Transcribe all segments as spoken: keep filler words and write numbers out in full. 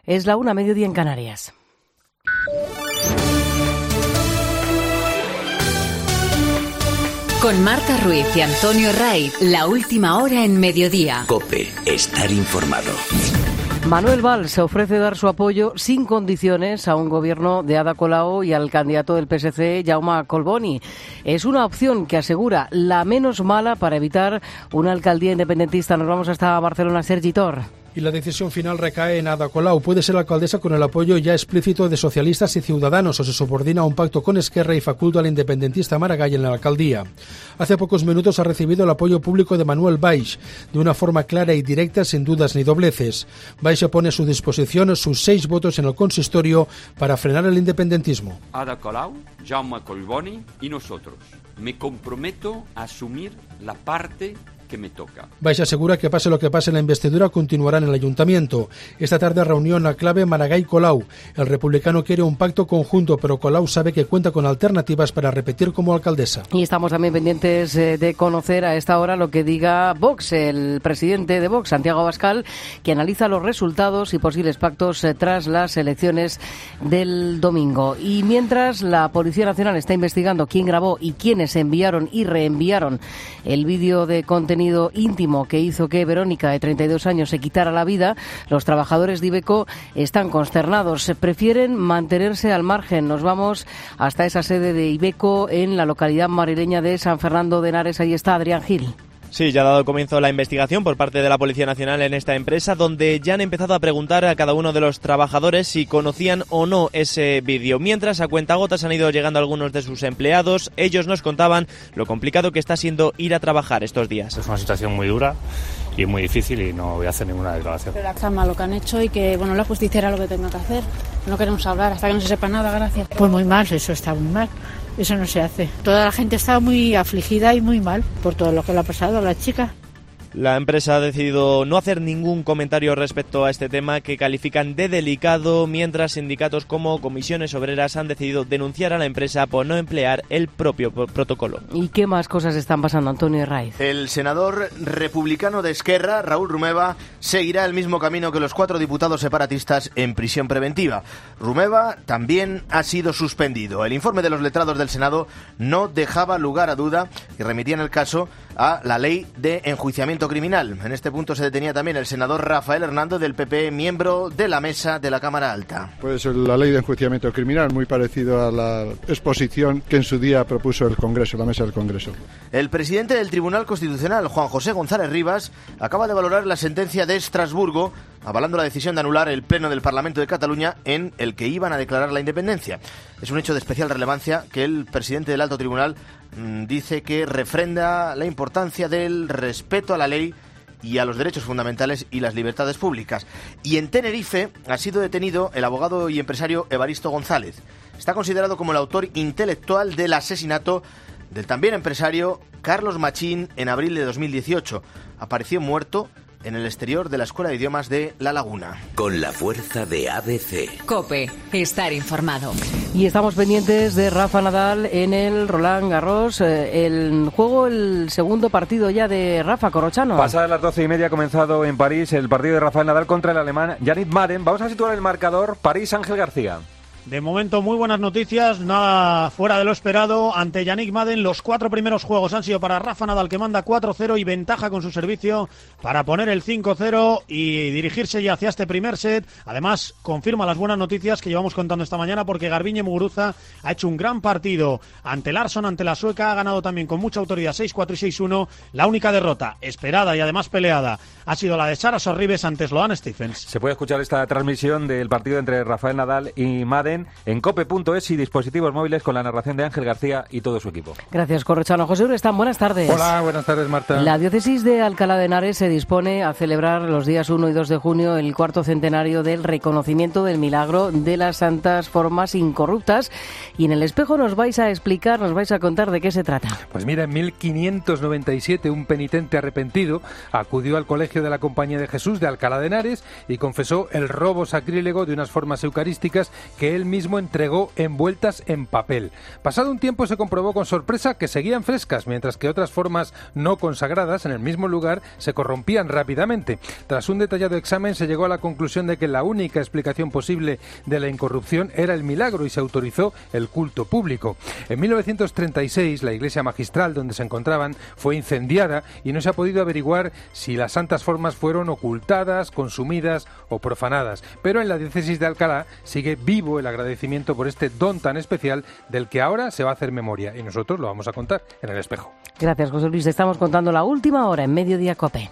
Es la una, mediodía en Canarias. Con Marta Ruiz y Antonio Raiz, la última hora en mediodía. COPE, estar informado. Manuel Valls ofrece dar su apoyo sin condiciones a un gobierno de Ada Colau y al candidato del P S C, Jaume Collboni. Es una opción que asegura la menos mala para evitar una alcaldía independentista. Nos vamos hasta Barcelona, Sergi Tor. Y la decisión final recae en Ada Colau. Puede ser alcaldesa con el apoyo ya explícito de socialistas y ciudadanos o se subordina a un pacto con Esquerra y faculta al independentista Maragall en la alcaldía. Hace pocos minutos ha recibido el apoyo público de Manuel Valls, de una forma clara y directa, sin dudas ni dobleces. Valls pone a su disposición sus seis votos en el consistorio para frenar el independentismo. Ada Colau, Jaume Collboni y nosotros. Me comprometo a asumir la parte que me toca. Valls asegura que pase lo que pase en la investidura continuará en el ayuntamiento. Esta tarde reunión a clave Maragall-Colau. El republicano quiere un pacto conjunto, pero Colau sabe que cuenta con alternativas para repetir como alcaldesa. Y estamos también pendientes de conocer a esta hora lo que diga Vox, el presidente de Vox, Santiago Abascal, que analiza los resultados y posibles pactos tras las elecciones del domingo. Y mientras la Policía Nacional está investigando quién grabó y quiénes enviaron y reenviaron el vídeo de contenido íntimo que hizo que Verónica, de treinta y dos años, se quitara la vida, los trabajadores de Iveco están consternados. Prefieren mantenerse al margen. Nos vamos hasta esa sede de Iveco en la localidad madrileña de San Fernando de Henares. Ahí está Adrián Gil. Sí, ya ha dado comienzo la investigación por parte de la Policía Nacional en esta empresa, donde ya han empezado a preguntar a cada uno de los trabajadores si conocían o no ese vídeo. Mientras, a cuentagotas han ido llegando algunos de sus empleados. Ellos nos contaban lo complicado que está siendo ir a trabajar estos días. Es una situación muy dura y muy difícil y no voy a hacer ninguna declaración. Pero está mal lo que han hecho y que, bueno, la justicia hará lo que tenga que hacer. No queremos hablar hasta que no se sepa nada, gracias. Pues muy mal, eso está muy mal. Eso no se hace. Toda la gente está muy afligida y muy mal por todo lo que le ha pasado a la chica. La empresa ha decidido no hacer ningún comentario respecto a este tema, que califican de delicado, mientras sindicatos como Comisiones Obreras han decidido denunciar a la empresa por no emplear el propio protocolo. ¿Y qué más cosas están pasando, Antonio Raiz? El senador republicano de Esquerra, Raúl Romeva, seguirá el mismo camino que los cuatro diputados separatistas en prisión preventiva. Romeva también ha sido suspendido. El informe de los letrados del Senado no dejaba lugar a duda y remitían el caso a la ley de enjuiciamiento criminal. En este punto se detenía también el senador Rafael Hernández del P P, miembro de la mesa de la Cámara Alta. Pues la ley de enjuiciamiento criminal, muy parecido a la exposición que en su día propuso el Congreso, la mesa del Congreso. El presidente del Tribunal Constitucional, Juan José González Rivas, acaba de valorar la sentencia de Estrasburgo, avalando la decisión de anular el Pleno del Parlamento de Cataluña en el que iban a declarar la independencia. Es un hecho de especial relevancia que el presidente del Alto Tribunal mmm, dice que refrenda la importancia del respeto a la ley y a los derechos fundamentales y las libertades públicas. Y en Tenerife ha sido detenido el abogado y empresario Evaristo González. Está considerado como el autor intelectual del asesinato del también empresario Carlos Machín en abril de dos mil dieciocho. Apareció muerto en el exterior de la Escuela de Idiomas de La Laguna. Con la fuerza de A B C. COPE, estar informado. Y estamos pendientes de Rafa Nadal en el Roland Garros. El juego, el segundo partido ya de Rafa Corrochano. Pasadas las doce y media ha comenzado en París el partido de Rafael Nadal contra el alemán Yannick Madden. Vamos a situar el marcador. París, Ángel García. De momento, muy buenas noticias, nada fuera de lo esperado ante Yannick Madden. Los cuatro primeros juegos han sido para Rafa Nadal, que manda cuatro cero y ventaja con su servicio para poner el cinco cero y dirigirse ya hacia este primer set. Además, confirma las buenas noticias que llevamos contando esta mañana, porque Garbiñe Muguruza ha hecho un gran partido ante Larsson, ante la sueca. Ha ganado también con mucha autoridad seis cuatro y seis uno. La única derrota esperada y además peleada ha sido la de Sara Sorribes ante Sloane Stephens. Se puede escuchar esta transmisión del partido entre Rafael Nadal y Madden en cope punto es y dispositivos móviles, con la narración de Ángel García y todo su equipo. Gracias, Corrochano. José Urestán, buenas tardes. Hola, buenas tardes, Marta. La diócesis de Alcalá de Henares se dispone a celebrar los días uno y dos de junio el cuarto centenario del reconocimiento del milagro de las santas formas incorruptas, y en el espejo nos vais a explicar, nos vais a contar de qué se trata. Pues mira, en mil quinientos noventa y siete un penitente arrepentido acudió al colegio de la Compañía de Jesús de Alcalá de Henares y confesó el robo sacrílego de unas formas eucarísticas que él mismo entregó envueltas en papel. Pasado un tiempo se comprobó con sorpresa que seguían frescas, mientras que otras formas no consagradas en el mismo lugar se corrompían rápidamente. Tras un detallado examen se llegó a la conclusión de que la única explicación posible de la incorrupción era el milagro y se autorizó el culto público. En mil novecientos treinta y seis la iglesia magistral donde se encontraban fue incendiada y no se ha podido averiguar si las santas formas fueron ocultadas, consumidas o profanadas. Pero en la diócesis de Alcalá sigue vivo el agradecimiento por este don tan especial del que ahora se va a hacer memoria y nosotros lo vamos a contar en El Espejo. Gracias, José Luis. Te estamos contando la última hora en Mediodía COPE.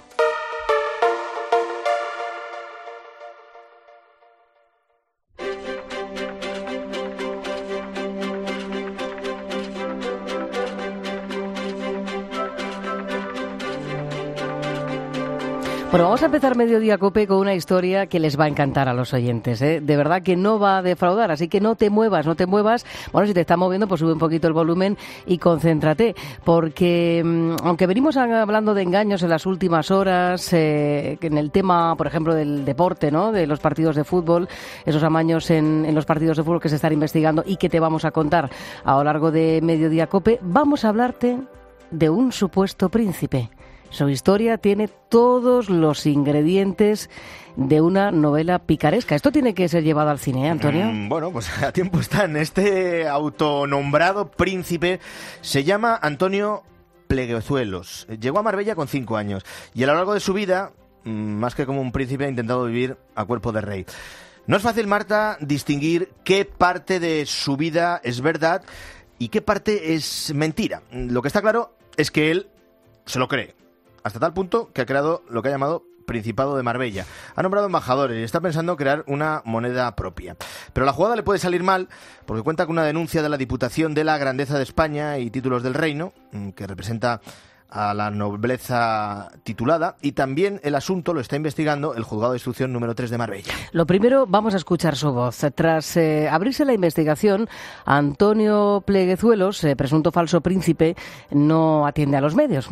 Bueno, vamos a empezar Mediodía COPE con una historia que les va a encantar a los oyentes, ¿eh? De verdad que no va a defraudar, así que no te muevas, no te muevas. Bueno, si te está moviendo, pues sube un poquito el volumen y concéntrate, porque aunque venimos hablando de engaños en las últimas horas, eh, en el tema, por ejemplo, del deporte, ¿no?, de los partidos de fútbol, esos amaños en, en los partidos de fútbol que se están investigando y que te vamos a contar a lo largo de Mediodía COPE, vamos a hablarte de un supuesto príncipe. Su historia tiene todos los ingredientes de una novela picaresca. Esto tiene que ser llevado al cine, ¿eh, Antonio? Mm, bueno, pues a tiempo están. Este autonombrado príncipe se llama Antonio Pleguezuelos. Llegó a Marbella con cinco años y a lo largo de su vida, más que como un príncipe, ha intentado vivir a cuerpo de rey. No es fácil, Marta, distinguir qué parte de su vida es verdad y qué parte es mentira. Lo que está claro es que él se lo cree. Hasta tal punto que ha creado lo que ha llamado Principado de Marbella. Ha nombrado embajadores y está pensando crear una moneda propia. Pero la jugada le puede salir mal porque cuenta con una denuncia de la Diputación de la Grandeza de España y Títulos del Reino, que representa a la nobleza titulada, y también el asunto lo está investigando el Juzgado de Instrucción número tres de Marbella. Lo primero, vamos a escuchar su voz. Tras eh, abrirse la investigación, Antonio Pleguezuelos, eh, presunto falso príncipe, no atiende a los medios.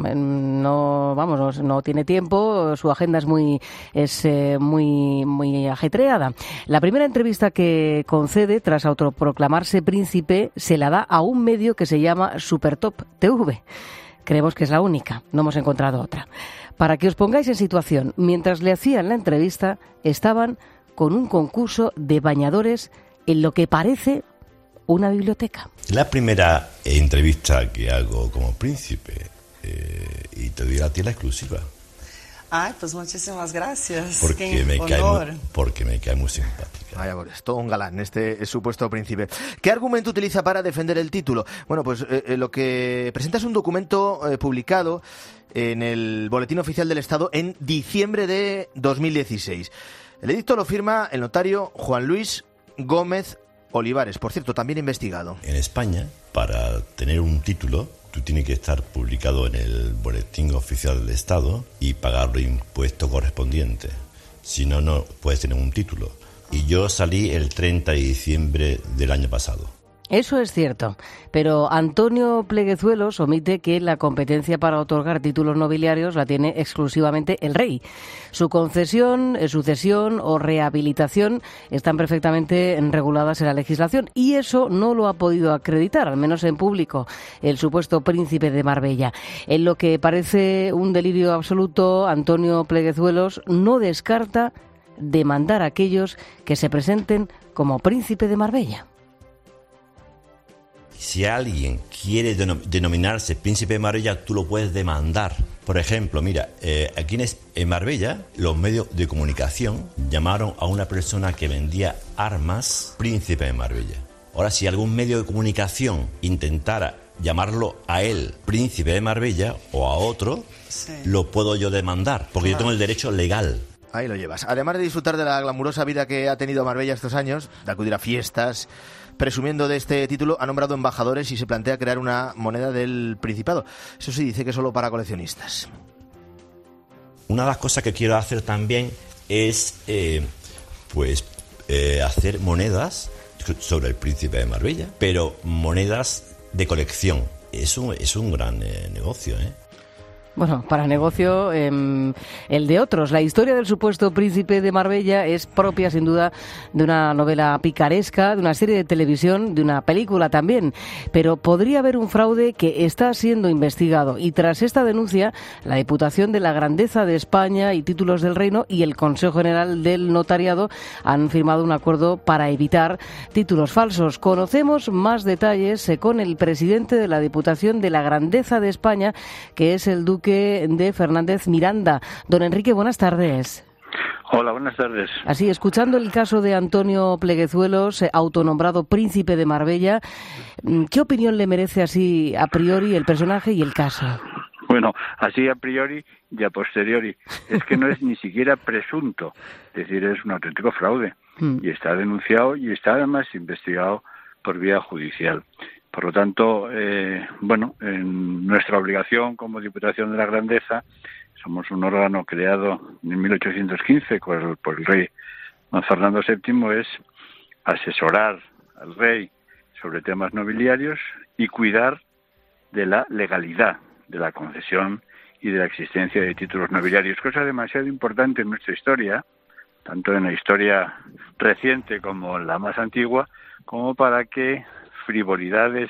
No, vamos, no, no tiene tiempo, su agenda es muy es eh, muy muy ajetreada. La primera entrevista que concede tras autoproclamarse príncipe se la da a un medio que se llama Supertop T V. Creemos que es la única, no hemos encontrado otra. Para que os pongáis en situación, mientras le hacían la entrevista, estaban con un concurso de bañadores en lo que parece una biblioteca. La primera entrevista que hago como príncipe, eh, y te doy a ti la exclusiva. Ay, pues muchísimas gracias. Porque, Qué me cae, honor. muy, porque me cae muy simpática. Vaya, pues todo un galán, este supuesto príncipe. ¿Qué argumento utiliza para defender el título? Bueno, pues eh, lo que presenta es un documento eh, publicado en el Boletín Oficial del Estado en diciembre de dos mil dieciséis. El edicto lo firma el notario Juan Luis Gómez Olivares, por cierto, también investigado. En España, para tener un título, tú tienes que estar publicado en el Boletín Oficial del Estado y pagar los impuestos correspondientes. Si no, no puedes tener un título. Y yo salí el treinta de diciembre del año pasado. Eso es cierto, pero Antonio Pleguezuelos omite que la competencia para otorgar títulos nobiliarios la tiene exclusivamente el rey. Su concesión, sucesión o rehabilitación están perfectamente reguladas en la legislación y eso no lo ha podido acreditar, al menos en público, el supuesto príncipe de Marbella. En lo que parece un delirio absoluto, Antonio Pleguezuelos no descarta demandar a aquellos que se presenten como príncipe de Marbella. Si alguien quiere denom- denominarse príncipe de Marbella, tú lo puedes demandar. Por ejemplo, mira, eh, aquí en, en Marbella, los medios de comunicación llamaron a una persona que vendía armas príncipe de Marbella. Ahora, si algún medio de comunicación intentara llamarlo a él príncipe de Marbella o a otro, sí, lo puedo yo demandar, porque claro, yo tengo el derecho legal. Ahí lo llevas. Además de disfrutar de la glamurosa vida que ha tenido Marbella estos años, de acudir a fiestas, presumiendo de este título, ha nombrado embajadores y se plantea crear una moneda del Principado. Eso sí, dice que solo para coleccionistas. Una de las cosas que quiero hacer también es eh, pues eh, hacer monedas sobre el Príncipe de Marbella, pero monedas de colección. Es un, es un gran eh, negocio, ¿eh? Bueno, para negocio eh, el de otros. La historia del supuesto príncipe de Marbella es propia, sin duda, de una novela picaresca, de una serie de televisión, de una película también. Pero podría haber un fraude que está siendo investigado. Y tras esta denuncia, la Diputación de la Grandeza de España y Títulos del Reino y el Consejo General del Notariado han firmado un acuerdo para evitar títulos falsos. Conocemos más detalles eh, con el presidente de la Diputación de la Grandeza de España, que es el duque de Fernández Miranda. Don Enrique, buenas tardes. Hola, buenas tardes. Así, escuchando el caso de Antonio Pleguezuelos, eh, autonombrado príncipe de Marbella, ¿qué opinión le merece así a priori el personaje y el caso? Bueno, así a priori y a posteriori. Es que no es ni siquiera presunto. Es decir, es un auténtico fraude. Mm. Y está denunciado y está además investigado por vía judicial. Por lo tanto, eh, bueno, en nuestra obligación como Diputación de la Grandeza, somos un órgano creado en mil ochocientos quince por el, por el rey don Fernando séptimo, es asesorar al rey sobre temas nobiliarios y cuidar de la legalidad de la concesión y de la existencia de títulos nobiliarios, cosa demasiado importante en nuestra historia, tanto en la historia reciente como en la más antigua, como para que frivolidades,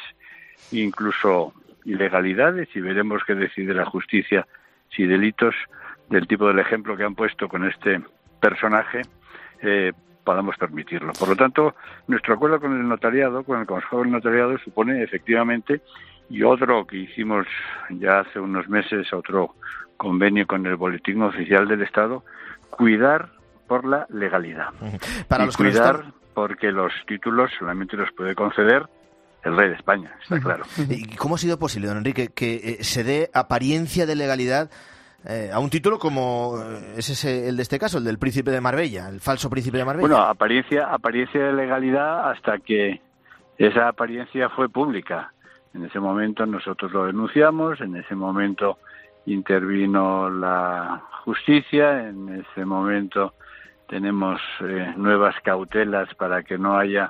incluso ilegalidades, y veremos qué decide la justicia si delitos del tipo del ejemplo que han puesto con este personaje eh, podamos permitirlo. Por lo tanto, nuestro acuerdo con el notariado, con el Consejo del Notariado, supone efectivamente, y otro que hicimos ya hace unos meses, otro convenio con el Boletín Oficial del Estado, cuidar por la legalidad. Para y los cuidar están... porque los títulos solamente los puede conceder el rey de España, está claro. ¿Y cómo ha sido posible, don Enrique, que eh, se dé apariencia de legalidad eh, a un título como eh, es ese, el de este caso, el del príncipe de Marbella, el falso príncipe de Marbella? Bueno, apariencia, apariencia de legalidad hasta que esa apariencia fue pública. En ese momento nosotros lo denunciamos, en ese momento intervino la justicia, en ese momento tenemos eh, nuevas cautelas para que no haya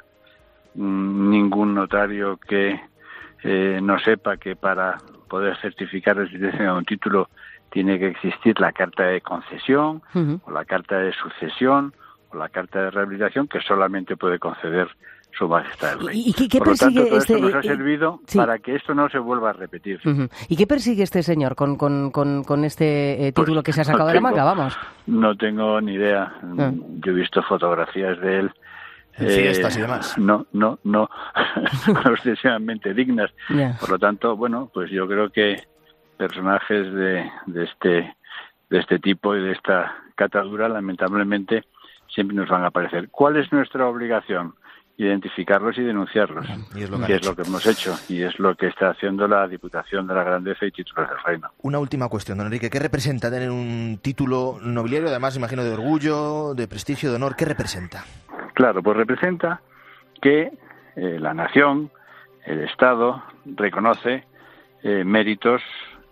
ningún notario que eh, no sepa que para poder certificar la existencia de un título tiene que existir la carta de concesión, uh-huh. o la carta de sucesión, o la carta de rehabilitación, que solamente puede conceder Su Majestad el Rey. ¿Y qué, qué Por lo tanto, persigue todo este, esto nos ha eh, servido sí. para que esto no se vuelva a repetir. Uh-huh. ¿Y qué persigue este señor con, con, con, con este eh, título pues, que se ha sacado no de la manga? Vamos. No tengo ni idea. Uh-huh. Yo he visto fotografías de él. En fiestas eh, y demás. No, no, no, excesivamente dignas. Yeah. Por lo tanto, bueno, pues yo creo que personajes de, de este de este tipo y de esta catadura, lamentablemente, siempre nos van a aparecer. ¿Cuál es nuestra obligación? Identificarlos y denunciarlos, y es lo que, que es lo que hemos hecho y es lo que está haciendo la Diputación de la Grandeza y Títulos del Reino. Una última cuestión, don Enrique. ¿Qué representa tener un título nobiliario, además, imagino, de orgullo, de prestigio, de honor? ¿Qué representa? Claro, pues representa que eh, la nación, el Estado, reconoce eh, méritos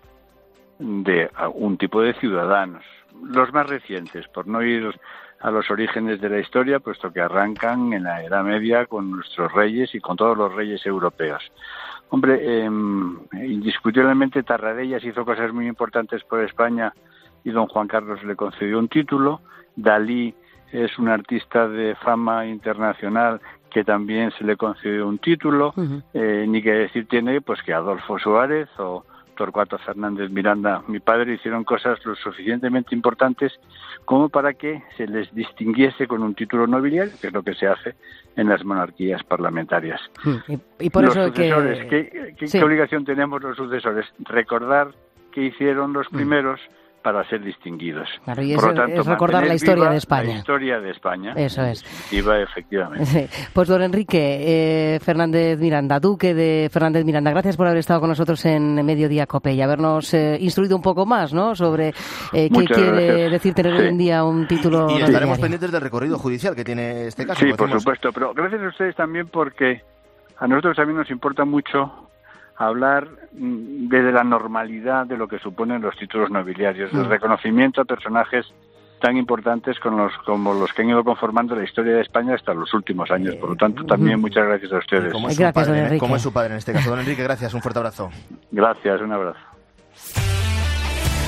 de un tipo de ciudadanos. Los más recientes, por no ir a los orígenes de la historia, puesto que arrancan en la Edad Media con nuestros reyes y con todos los reyes europeos. Hombre, eh, indiscutiblemente Tarradellas hizo cosas muy importantes por España y don Juan Carlos le concedió un título. Dalí es un artista de fama internacional que también se le concedió un título. Uh-huh. Eh, ni que decir tiene pues que Adolfo Suárez o Torcuato Fernández Miranda, mi padre, hicieron cosas lo suficientemente importantes como para que se les distinguiese con un título nobiliario, que es lo que se hace en las monarquías parlamentarias. Y, y por los eso sucesores, que... ¿qué, qué, sí. ¿qué obligación tenemos los sucesores? Recordar qué hicieron los primeros mm. para ser distinguidos. Claro, y Por es, lo tanto, es recordar la historia de España. La historia de España. Eso es. Iba, efectivamente. Sí. Pues don Enrique eh, Fernández Miranda, duque de Fernández Miranda, gracias por haber estado con nosotros en Mediodía Cope y habernos eh, instruido un poco más, ¿no?, sobre eh, qué quiere gracias. decir tener sí. hoy en día un título Y, y nobiliario. estaremos pendientes del recorrido judicial que tiene este caso. Sí, por decimos. supuesto, pero gracias a ustedes también porque a nosotros también nos importa mucho hablar desde la normalidad de lo que suponen los títulos nobiliarios, del reconocimiento a personajes tan importantes con los, como los que han ido conformando la historia de España hasta los últimos años. Por lo tanto, también muchas gracias a ustedes. ¿Cómo es, gracias, su padre, don ¿Cómo es su padre en este caso? Don Enrique, gracias, un fuerte abrazo. Gracias, un abrazo.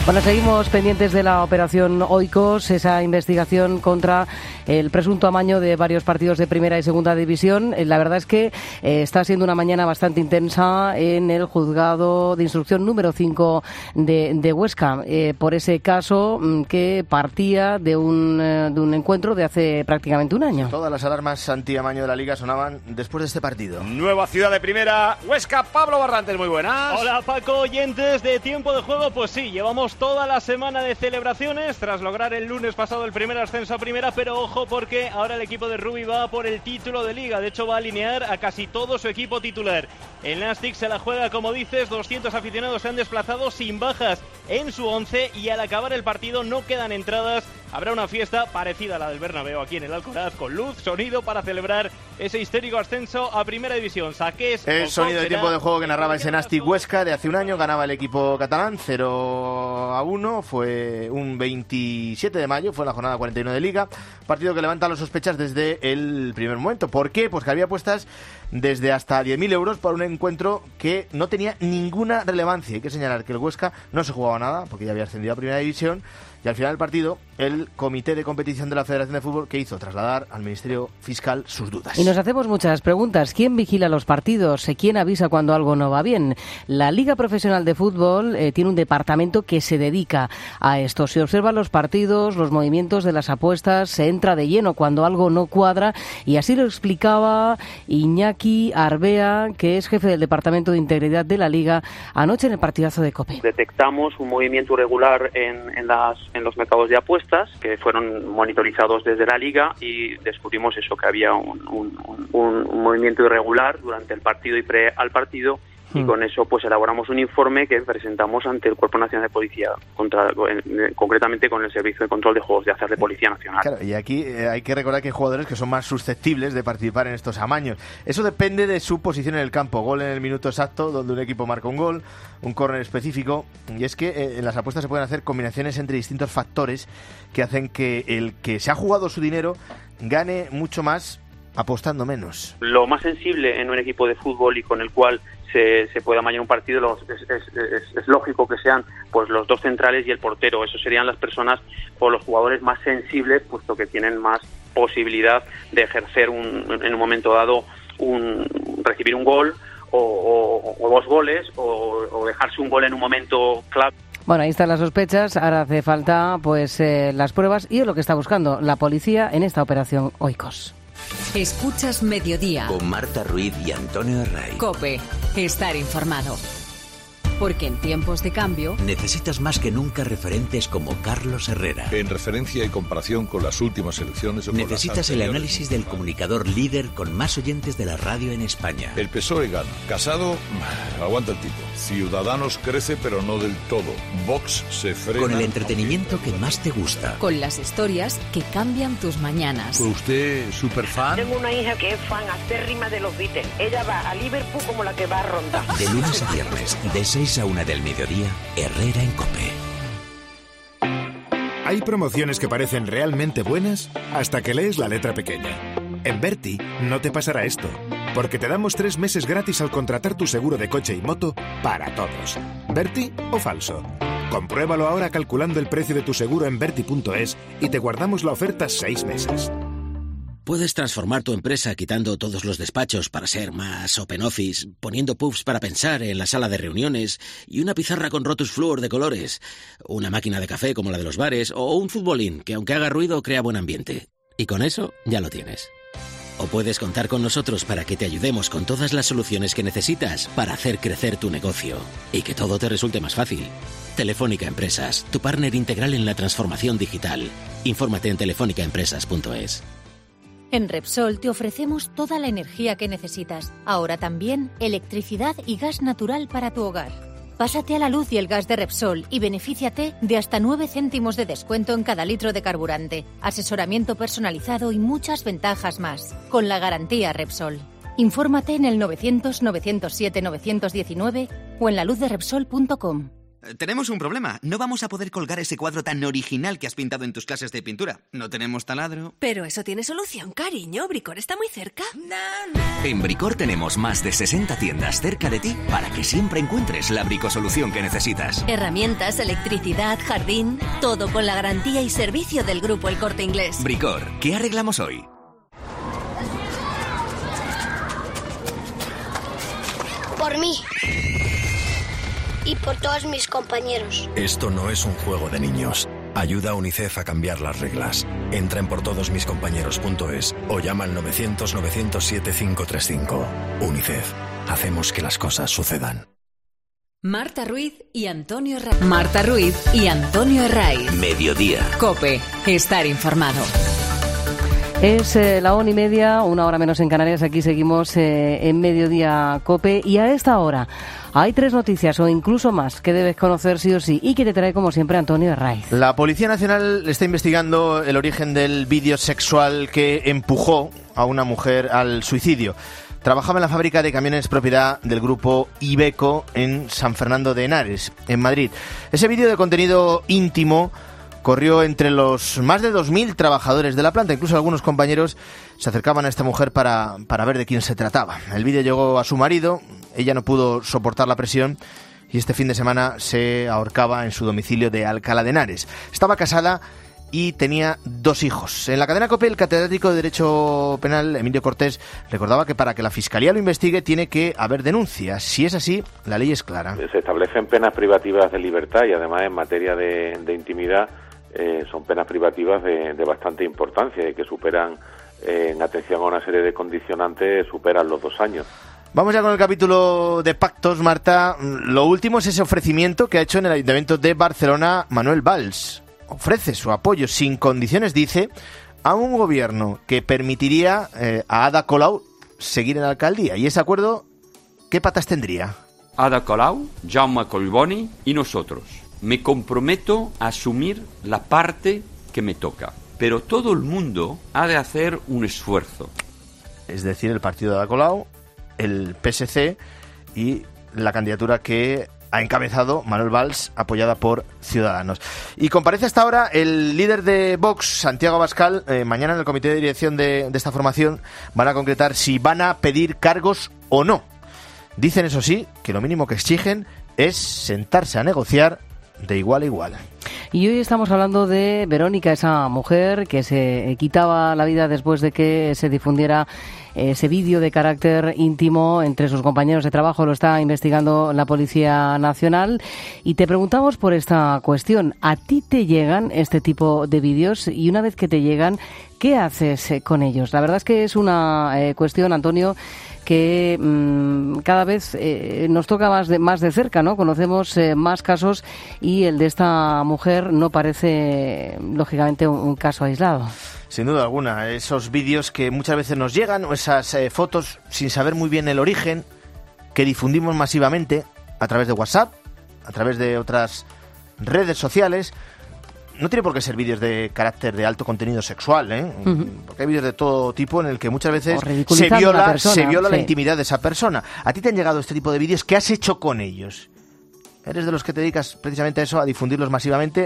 Bueno, seguimos pendientes de la operación Oikos, esa investigación contra el presunto amaño de varios partidos de primera y segunda división. La verdad es que eh, está siendo una mañana bastante intensa en el juzgado de instrucción número cinco de, de Huesca, eh, por ese caso que partía de un, eh, de un encuentro de hace prácticamente un año. Todas las alarmas anti-amaño de la Liga sonaban después de este partido. Nueva ciudad de primera, Huesca, Pablo Barrantes, muy buenas. Hola Paco, oyentes de Tiempo de Juego. Pues sí, llevamos toda la semana de celebraciones tras lograr el lunes pasado el primer ascenso a primera, pero ojo porque ahora el equipo de Rubi va por el título de Liga. De hecho va a alinear a casi todo su equipo titular. El Nastic se la juega, como dices, doscientos aficionados se han desplazado sin bajas en su once y al acabar el partido no quedan entradas. Habrá una fiesta parecida a la del Bernabéu aquí en el Alcoraz, con luz, sonido para celebrar ese histórico ascenso a Primera División. Saques. El sonido de Tiempo de Juego que narraba ese Nastic Huesca de hace un año. Ganaba el equipo catalán cero a uno. Fue un veintisiete de mayo, fue la jornada cuarenta y uno de Liga. Partido que levanta las sospechas desde el primer momento. ¿Por qué? Pues que había apuestas desde hasta diez mil euros para un encuentro que no tenía ninguna relevancia. Hay que señalar que el Huesca no se jugaba nada porque ya había ascendido a Primera División. Y al final del partido, el Comité de Competición de la Federación de Fútbol, ¿qué hizo? Trasladar al Ministerio Fiscal sus dudas. Y nos hacemos muchas preguntas. ¿Quién vigila los partidos? ¿Quién avisa cuando algo no va bien? La Liga Profesional de Fútbol eh, tiene un departamento que se dedica a esto. Se observan los partidos, los movimientos de las apuestas, se entra de lleno cuando algo no cuadra. Y así lo explicaba Iñaki Arbea, que es jefe del Departamento de Integridad de la Liga, anoche en el partidazo de COPE. Detectamos un movimiento irregular en, en las en los mercados de apuestas que fueron monitorizados desde la Liga y descubrimos eso, que había un, un, un, un movimiento irregular durante el partido y pre al partido. Y con eso pues elaboramos un informe que presentamos ante el Cuerpo Nacional de Policía, contra, en, concretamente con el Servicio de Control de Juegos de Azar de Policía Nacional. Claro, y aquí eh, hay que recordar que hay jugadores que son más susceptibles de participar en estos amaños. Eso depende de su posición en el campo. Gol en el minuto exacto, donde un equipo marca un gol, un córner específico. Y es que eh, en las apuestas se pueden hacer combinaciones entre distintos factores que hacen que el que se ha jugado su dinero gane mucho más apostando menos. Lo más sensible en un equipo de fútbol y con el cual se, se puede amañar un partido los, es, es, es, es lógico que sean pues los dos centrales y el portero. Esos serían las personas o los jugadores más sensibles, puesto que tienen más posibilidad de ejercer un, en un momento dado un recibir un gol o, o, o dos goles o, o dejarse un gol en un momento clave. Bueno, ahí están las sospechas. Ahora hace falta pues eh, las pruebas y es lo que está buscando la policía en esta operación Oikos. Escuchas Mediodía con Marta Ruiz y Antonio Herray. COPE, estar informado. Porque en tiempos de cambio necesitas más que nunca referentes como Carlos Herrera. En referencia y comparación con las últimas elecciones. O necesitas el análisis del comunicador líder con más oyentes de la radio en España. El P S O E gana. Casado, aguanta el tipo. Ciudadanos crece pero no del todo. Vox se frena. Con el entretenimiento que más te gusta. Con las historias que cambian tus mañanas. ¿Fue usted súper fan? Tengo una hija que es fan acérrima de los Beatles. Ella va a Liverpool como la que va a Ronda. De lunes a viernes, de seis a una del mediodía, Herrera en COPE. Hay promociones que parecen realmente buenas hasta que lees la letra pequeña. En Berti no te pasará esto, porque te damos tres meses gratis al contratar tu seguro de coche y moto para todos. ¿Berti o falso? Compruébalo ahora calculando el precio de tu seguro en berti punto es y te guardamos la oferta seis meses. Puedes transformar tu empresa quitando todos los despachos para ser más open office, poniendo pubs para pensar en la sala de reuniones y una pizarra con Rotus Fluor de colores, una máquina de café como la de los bares o un futbolín que aunque haga ruido crea buen ambiente. Y con eso ya lo tienes. O puedes contar con nosotros para que te ayudemos con todas las soluciones que necesitas para hacer crecer tu negocio y que todo te resulte más fácil. Telefónica Empresas, tu partner integral en la transformación digital. Infórmate en telefónica empresas punto es. En Repsol te ofrecemos toda la energía que necesitas. Ahora también electricidad y gas natural para tu hogar. Pásate a la luz y el gas de Repsol y benefíciate de hasta nueve céntimos de descuento en cada litro de carburante, asesoramiento personalizado y muchas ventajas más, con la garantía Repsol. Infórmate en el novecientos, novecientos siete, novecientos diecinueve o en la luz de repsol punto com. Tenemos un problema. No vamos a poder colgar ese cuadro tan original que has pintado en tus clases de pintura. No tenemos taladro. Pero eso tiene solución, cariño. Bricor está muy cerca. En Bricor tenemos más de sesenta tiendas cerca de ti para que siempre encuentres la bricosolución que necesitas. Herramientas, electricidad, jardín, todo con la garantía y servicio del Grupo El Corte Inglés. Bricor, ¿qué arreglamos hoy? Por mí. Y por todos mis compañeros. Esto no es un juego de niños. Ayuda a UNICEF a cambiar las reglas. Entra en por todos mis compañeros punto es o llama al novecientos, novecientos siete, cinco tres cinco. UNICEF. Hacemos que las cosas sucedan. Marta Ruiz y Antonio Herraiz. Marta Ruiz y Antonio Herraiz. Mediodía. COPE. Estar informado. Es eh, la una y media, una hora menos en Canarias. Aquí seguimos eh, en Mediodía COPE. Y a esta hora hay tres noticias o incluso más que debes conocer sí o sí y que te trae como siempre Antonio Herraiz. La Policía Nacional está investigando el origen del vídeo sexual que empujó a una mujer al suicidio. Trabajaba en la fábrica de camiones propiedad del grupo Iveco en San Fernando de Henares, en Madrid. Ese vídeo de contenido íntimo corrió entre los más de dos mil trabajadores de la planta. Incluso algunos compañeros se acercaban a esta mujer para, para ver de quién se trataba. El vídeo llegó a su marido, ella no pudo soportar la presión y este fin de semana se ahorcaba en su domicilio de Alcalá de Henares. Estaba casada y tenía dos hijos. En la cadena COPE, el catedrático de Derecho Penal, Emilio Cortés, recordaba que para que la Fiscalía lo investigue tiene que haber denuncias. Si es así, la ley es clara. Se establecen penas privativas de libertad y además en materia de, de intimidad Eh, son penas privativas de, de bastante importancia y que superan, eh, en atención a una serie de condicionantes, superan los dos años. Vamos ya con el capítulo de pactos, Marta. Lo último es ese ofrecimiento que ha hecho en el Ayuntamiento de Barcelona Manuel Valls. Ofrece su apoyo sin condiciones, dice, a un gobierno que permitiría eh, a Ada Colau seguir en la alcaldía. ¿Y ese acuerdo qué patas tendría? Ada Colau, Jaume Collboni y nosotros. Me comprometo a asumir la parte que me toca, pero todo el mundo ha de hacer un esfuerzo. Es decir, el partido de Ada Colau, el P S C y la candidatura que ha encabezado Manuel Valls, apoyada por Ciudadanos. Y comparece hasta ahora el líder de Vox, Santiago Abascal. Eh, mañana en el comité de dirección de, de esta formación van a concretar si van a pedir cargos o no. Dicen, eso sí, que lo mínimo que exigen es sentarse a negociar de igual a igual. Y hoy estamos hablando de Verónica, esa mujer que se quitaba la vida después de que se difundiera ese vídeo de carácter íntimo entre sus compañeros de trabajo. Lo está investigando la Policía Nacional. Y te preguntamos por esta cuestión. ¿A ti te llegan este tipo de vídeos? Y una vez que te llegan, ¿qué haces con ellos? La verdad es que es una eh, cuestión, Antonio, que mmm, cada vez eh, nos toca más de, más de cerca, ¿no? Conocemos eh, más casos y el de esta mujer no parece, lógicamente, un, un caso aislado. Sin duda alguna, esos vídeos que muchas veces nos llegan, o esas eh, fotos sin saber muy bien el origen, que difundimos masivamente a través de WhatsApp, a través de otras redes sociales. No tiene por qué ser vídeos de carácter de alto contenido sexual, ¿eh? Uh-huh. Porque hay vídeos de todo tipo en el que muchas veces se viola, persona, se viola sí. la intimidad de esa persona. ¿A ti te han llegado este tipo de vídeos? ¿Qué has hecho con ellos? ¿Eres de los que te dedicas precisamente a eso, a difundirlos masivamente?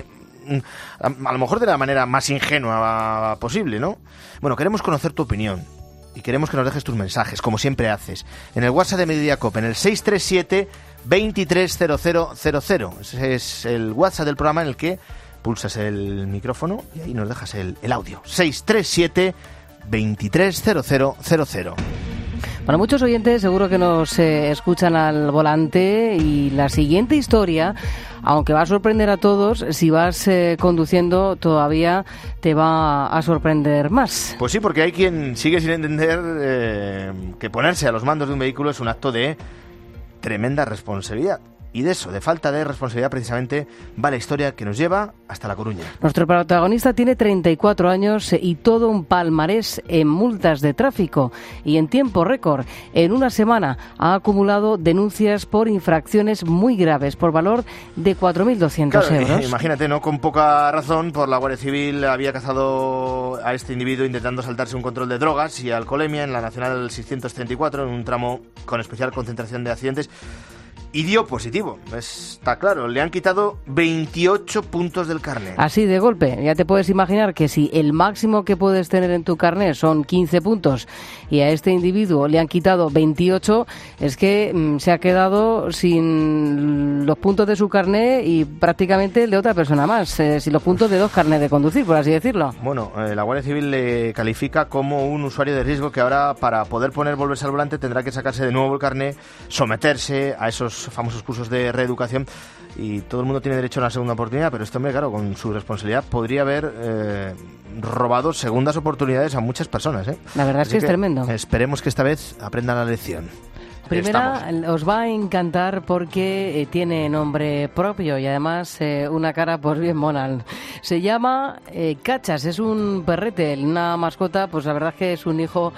A, a lo mejor de la manera más ingenua posible, ¿no? Bueno, queremos conocer tu opinión y queremos que nos dejes tus mensajes, como siempre haces, en el WhatsApp de Mediodía COPE, en el seis tres siete, veintitrés cero cero cero cero. Ese es el WhatsApp del programa en el que pulsas el micrófono y ahí nos dejas el, el audio. seis tres siete, veintitrés cero cero cero cero. Para muchos oyentes seguro que nos eh, escuchan al volante y la siguiente historia, aunque va a sorprender a todos, si vas eh, conduciendo todavía te va a sorprender más. Pues sí, porque hay quien sigue sin entender eh, que ponerse a los mandos de un vehículo es un acto de tremenda responsabilidad. Y de eso, de falta de responsabilidad precisamente, va la historia que nos lleva hasta La Coruña. Nuestro protagonista tiene treinta y cuatro años y todo un palmarés en multas de tráfico. Y en tiempo récord, en una semana, ha acumulado denuncias por infracciones muy graves, por valor de cuatro mil doscientos claro, euros. Imagínate, ¿no? Con poca razón, por la Guardia Civil había cazado a este individuo intentando saltarse un control de drogas y alcoholemia en la Nacional seiscientos treinta y cuatro, en un tramo con especial concentración de accidentes. y dio positivo. Está claro, le han quitado veintiocho puntos del carné. Así de golpe, ya te puedes imaginar que si el máximo que puedes tener en tu carné son quince puntos y a este individuo le han quitado veintiocho, es que mmm, se ha quedado sin los puntos de su carné y prácticamente el de otra persona más, eh, sin los puntos de dos carnés de conducir, por así decirlo. Bueno, eh, la Guardia Civil le califica como un usuario de riesgo que ahora, para poder poner volverse al volante, tendrá que sacarse de nuevo el carné, someterse a esos famosos cursos de reeducación, y todo el mundo tiene derecho a una segunda oportunidad, pero este hombre, claro, con su responsabilidad podría haber eh, robado segundas oportunidades a muchas personas, ¿eh? La verdad es que, que es tremendo. Esperemos que esta vez aprendan la lección. Primera, os va a encantar porque eh, tiene nombre propio y además eh, una cara pues bien mona. Se llama eh, Cachas, es un perrete, una mascota, pues la verdad es que es un hijo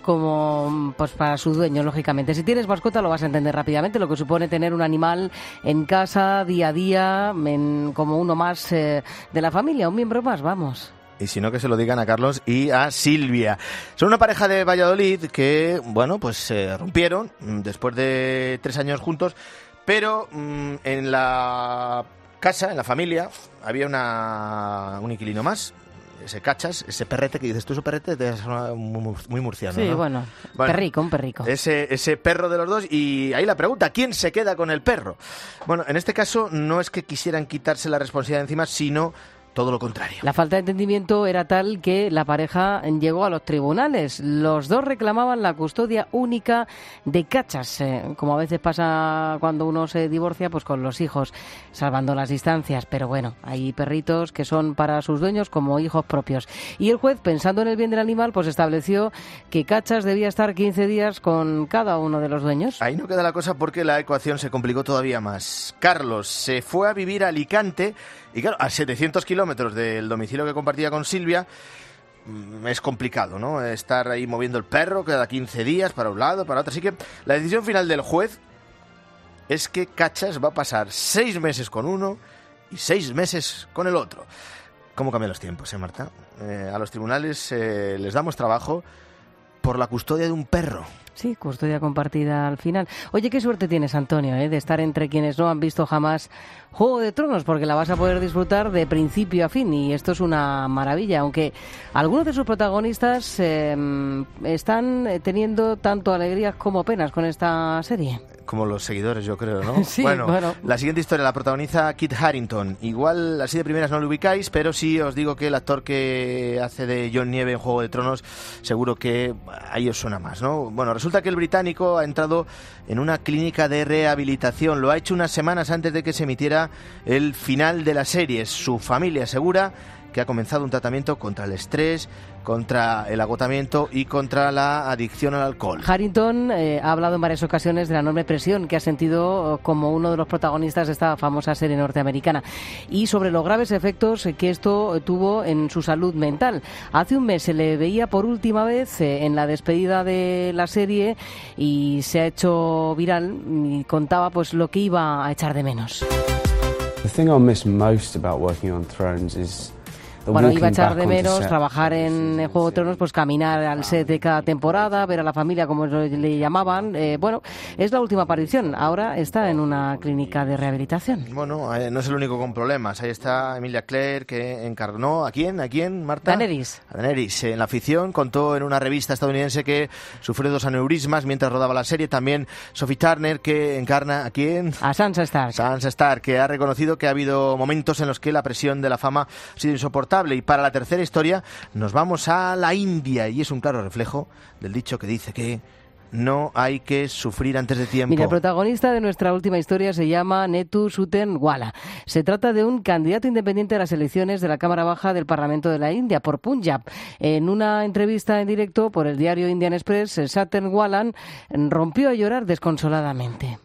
como pues para su dueño, lógicamente. Si tienes mascota lo vas a entender rápidamente, lo que supone tener un animal en casa, día a día, en, como uno más eh, de la familia, un miembro más, vamos. Y si no, que se lo digan a Carlos y a Silvia. Son una pareja de Valladolid que, bueno, pues se eh, rompieron después de tres años juntos, pero mmm, en la casa, en la familia, había una, un inquilino más. Ese Cachas, ese perrete que dices tú, ese perrete te suena muy, muy murciano, sí, ¿no? bueno, bueno, perrico, un perrico. Ese, ese perro de los dos, y ahí la pregunta, ¿quién se queda con el perro? Bueno, en este caso no es que quisieran quitarse la responsabilidad encima, sino todo lo contrario. La falta de entendimiento era tal que la pareja llegó a los tribunales. Los dos reclamaban la custodia única de Cachas, eh, como a veces pasa cuando uno se divorcia, pues con los hijos, salvando las distancias. Pero bueno, hay perritos que son para sus dueños como hijos propios. Y el juez, pensando en el bien del animal, pues estableció que Cachas debía estar quince días con cada uno de los dueños. Ahí no queda la cosa porque la ecuación se complicó todavía más. Carlos se fue a vivir a Alicante y claro, a setecientos kilómetros del domicilio que compartía con Silvia, es complicado, ¿no? Estar ahí moviendo el perro cada quince días para un lado, para otro. Así que la decisión final del juez es que Cachas va a pasar seis meses con uno y seis meses con el otro. ¿Cómo cambian los tiempos, eh, Marta? Eh, a los tribunales eh, les damos trabajo por la custodia de un perro. Sí, custodia compartida al final. Oye, qué suerte tienes, Antonio, ¿eh? de estar entre quienes no han visto jamás Juego de Tronos, porque la vas a poder disfrutar de principio a fin, y esto es una maravilla, aunque algunos de sus protagonistas eh, están teniendo tanto alegrías como penas con esta serie. Como los seguidores, yo creo, ¿no? Sí, bueno, bueno, la siguiente historia la protagoniza Kit Harington. Igual, así de primeras no lo ubicáis, pero sí os digo que el actor que hace de Jon Nieve en Juego de Tronos, seguro que ahí os suena más, ¿no? Bueno, resulta que el británico ha entrado en una clínica de rehabilitación. Lo ha hecho unas semanas antes de que se emitiera el final de la serie. Su familia asegura que ha comenzado un tratamiento contra el estrés, contra el agotamiento y contra la adicción al alcohol. Harington eh, ha hablado en varias ocasiones de la enorme presión que ha sentido como uno de los protagonistas de esta famosa serie norteamericana y sobre los graves efectos que esto tuvo en su salud mental. Hace un mes se le veía por última vez eh, en la despedida de la serie y se ha hecho viral y contaba pues lo que iba a echar de menos. The thing I miss most about working on Thrones is Bueno, iba a echar de menos trabajar en el Juego de Tronos, pues caminar al set de cada temporada, ver a la familia como le llamaban. Eh, bueno, es la última aparición. Ahora está en una clínica de rehabilitación. Bueno, eh, no es el único con problemas. Ahí está Emilia Clarke, que encarnó ¿a quién? ¿A quién, Marta? Daenerys. A Daenerys. En la afición contó en una revista estadounidense que sufrió dos aneurismas mientras rodaba la serie. También Sophie Turner, que encarna ¿a quién? A Sansa Stark. Sansa Stark, que ha reconocido que ha habido momentos en los que la presión de la fama ha sido insoportable. Y para la tercera historia nos vamos a la India y es un claro reflejo del dicho que dice que no hay que sufrir antes de tiempo. Mira, el protagonista de nuestra última historia se llama Netu Suthenwala. Se trata de un candidato independiente a las elecciones de la Cámara Baja del Parlamento de la India por Punjab. En una entrevista en directo por el diario Indian Express, Suthenwala rompió a llorar desconsoladamente.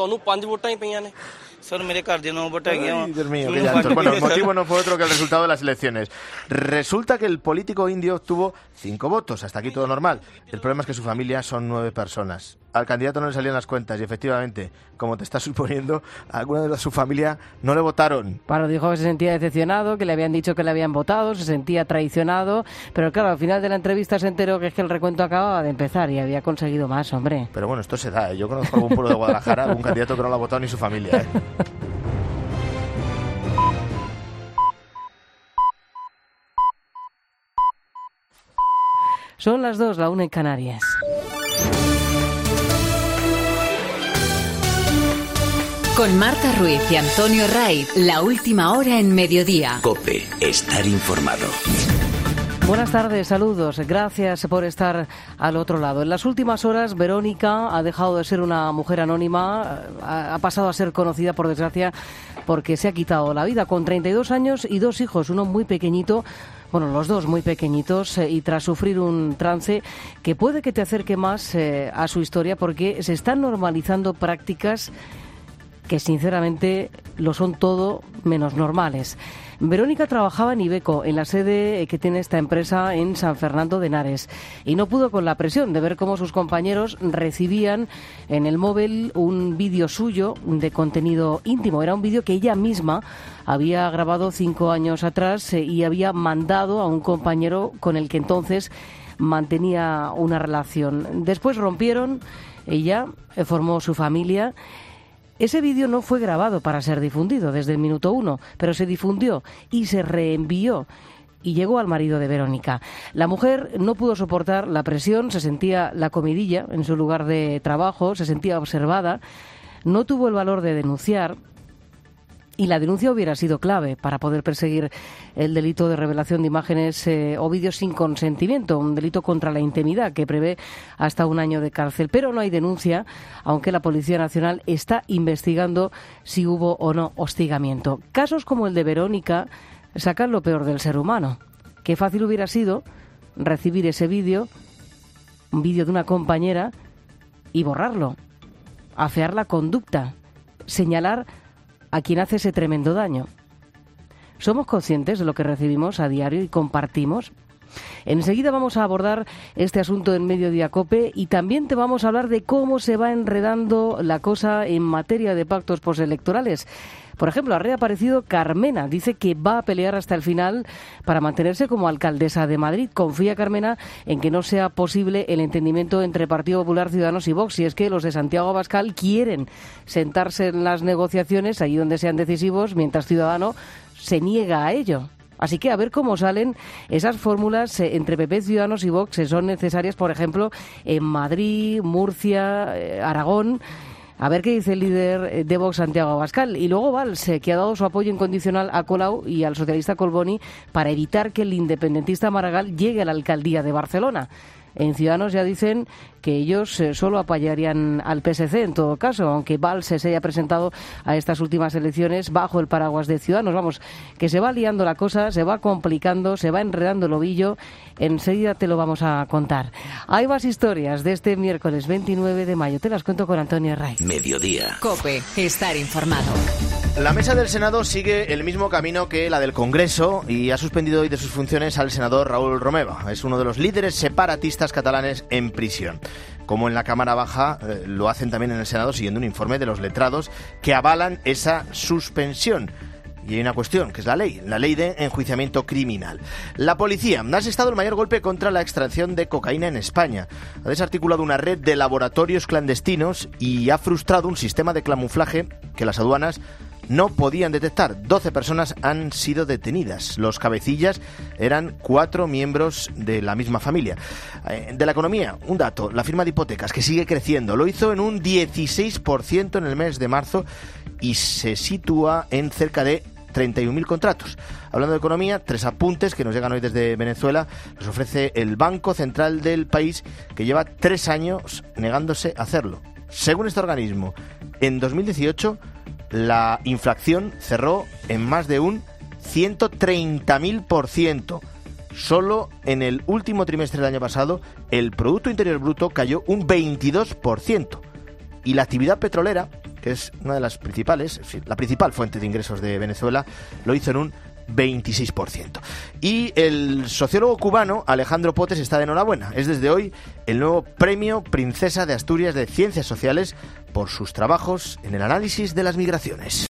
Ay, Dios mío, qué llantos. Bueno, el motivo no fue otro que el resultado de las elecciones. Resulta que el político indio obtuvo cinco votos. Hasta aquí todo normal. El problema es que su familia son nueve personas. al candidato no le salían las cuentas y efectivamente, como te estás suponiendo, algunos de su familia no le votaron. Bueno, dijo que se sentía decepcionado, que le habían dicho que le habían votado, se sentía traicionado, pero claro, al final de la entrevista se enteró que es que el recuento acababa de empezar y había conseguido más, hombre. Pero bueno, esto se da, ¿eh? Yo conozco algún pueblo de Guadalajara, algún candidato que no lo ha votado ni su familia, ¿eh? Son las dos, la una en Canarias. Con Marta Ruiz y Antonio Raiz, la última hora en mediodía. COPE, estar informado. Buenas tardes, saludos. Gracias por estar al otro lado. En las últimas horas, Verónica ha dejado de ser una mujer anónima, ha pasado a ser conocida, por desgracia, porque se ha quitado la vida con treinta y dos años y dos hijos, uno muy pequeñito. Bueno, los dos muy pequeñitos eh, y tras sufrir un trance que puede que te acerque más eh, a su historia porque se están normalizando prácticas que sinceramente lo son todo menos normales. Verónica trabajaba en Iveco, en la sede que tiene esta empresa en San Fernando de Henares, y no pudo con la presión de ver cómo sus compañeros recibían en el móvil un vídeo suyo de contenido íntimo. Era un vídeo que ella misma había grabado cinco años atrás eh, y había mandado a un compañero con el que entonces mantenía una relación. Después rompieron, ella eh, formó su familia. Ese vídeo no fue grabado para ser difundido desde el minuto uno, pero se difundió y se reenvió y llegó al marido de Verónica. La mujer no pudo soportar la presión, se sentía la comidilla en su lugar de trabajo, se sentía observada, no tuvo el valor de denunciar. Y la denuncia hubiera sido clave para poder perseguir el delito de revelación de imágenes eh, o vídeos sin consentimiento, un delito contra la intimidad que prevé hasta un año de cárcel. Pero no hay denuncia, aunque la Policía Nacional está investigando si hubo o no hostigamiento. Casos como el de Verónica sacan lo peor del ser humano. Qué fácil hubiera sido recibir ese vídeo, un vídeo de una compañera, y borrarlo, afear la conducta, señalar a quien hace ese tremendo daño. ¿Somos conscientes de lo que recibimos a diario y compartimos? Enseguida vamos a abordar este asunto en Mediodía COPE y también te vamos a hablar de cómo se va enredando la cosa en materia de pactos postelectorales. Por ejemplo, ha reaparecido Carmena. Dice que va a pelear hasta el final para mantenerse como alcaldesa de Madrid. Confía Carmena en que no sea posible el entendimiento entre Partido Popular, Ciudadanos y Vox. Y es que los de Santiago Abascal quieren sentarse en las negociaciones allí donde sean decisivos, mientras Ciudadanos se niega a ello. Así que a ver cómo salen esas fórmulas eh, entre P P, Ciudadanos y Vox, que son necesarias, por ejemplo, en Madrid, Murcia, eh, Aragón. A ver qué dice el líder de Vox, Santiago Abascal. Y luego Valls, que ha dado su apoyo incondicional a Colau y al socialista Collboni para evitar que el independentista Maragall llegue a la alcaldía de Barcelona. En Ciudadanos ya dicen que ellos eh, solo apoyarían al P S C en todo caso, aunque Valls se haya presentado a estas últimas elecciones bajo el paraguas de Ciudadanos. Vamos, que se va liando la cosa, se va complicando, se va enredando el ovillo. Enseguida te lo vamos a contar. Hay más historias de este miércoles veintinueve de mayo. Te las cuento con Antonio Raiz. Mediodía. COPE, estar informado. La mesa del Senado sigue el mismo camino que la del Congreso y ha suspendido hoy de sus funciones al senador Raúl Romeva. Es uno de los líderes separatistas catalanes en prisión. Como en la Cámara Baja, eh, lo hacen también en el Senado, siguiendo un informe de los letrados que avalan esa suspensión. Y hay una cuestión, que es la ley, la ley de enjuiciamiento criminal. La policía ha asestado el mayor golpe contra la extracción de cocaína en España. Ha desarticulado una red de laboratorios clandestinos y ha frustrado un sistema de camuflaje que las aduanas no podían detectar. doce personas han sido detenidas. Los cabecillas eran cuatro miembros de la misma familia. De la economía, un dato. La firma de hipotecas, que sigue creciendo, lo hizo en un dieciséis por ciento en el mes de marzo y se sitúa en cerca de treinta y un mil contratos. Hablando de economía, tres apuntes que nos llegan hoy desde Venezuela. Nos ofrece el Banco Central del país, que lleva tres años negándose a hacerlo. Según este organismo, en dos mil dieciocho la inflación cerró en más de un ciento treinta mil por ciento. Solo en el último trimestre del año pasado, el Producto Interior Bruto cayó un veintidós por ciento. Y la actividad petrolera, que es una de las principales, la principal fuente de ingresos de Venezuela, lo hizo en un veintiséis por ciento. Y el sociólogo cubano Alejandro Potes está de enhorabuena. Es desde hoy el nuevo Premio Princesa de Asturias de Ciencias Sociales por sus trabajos en el análisis de las migraciones.